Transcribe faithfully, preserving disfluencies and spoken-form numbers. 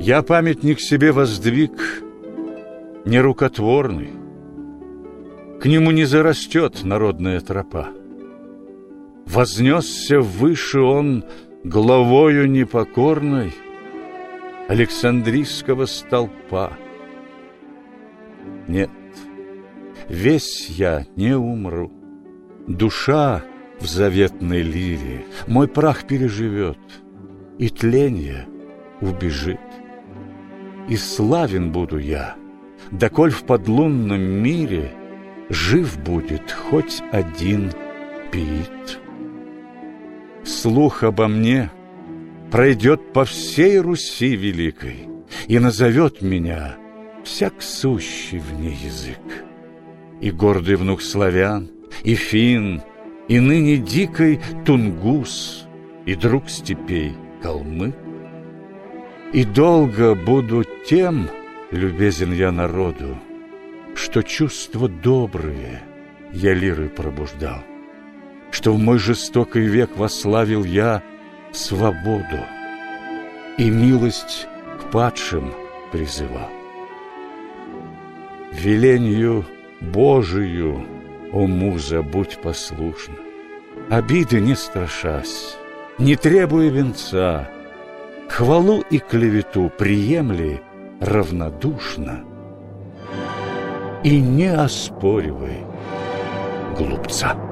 Я памятник себе воздвиг нерукотворный, к нему не зарастет народная тропа. Вознесся выше он главою непокорной Александрийского столпа. Нет, весь я не умру, душа в заветной лире мой прах переживет, и тленье убежит. И славен буду я, доколь в подлунном мире жив будет хоть один пиит. Слух обо мне пройдет по всей Руси великой, и назовет меня всяк сущий в ней язык. И гордый внук славян, и фин, и ныне дикой тунгус, и друг степей калмык. И долго буду тем любезен я народу, что чувства добрые я лирой пробуждал, что в мой жестокий век восславил я свободу и милость к падшим призывал. Веленью Божию, о муза, будь послушна, обиды не страшась, не требуя венца, хвалу и клевету приемли равнодушно и не оспоривай глупца.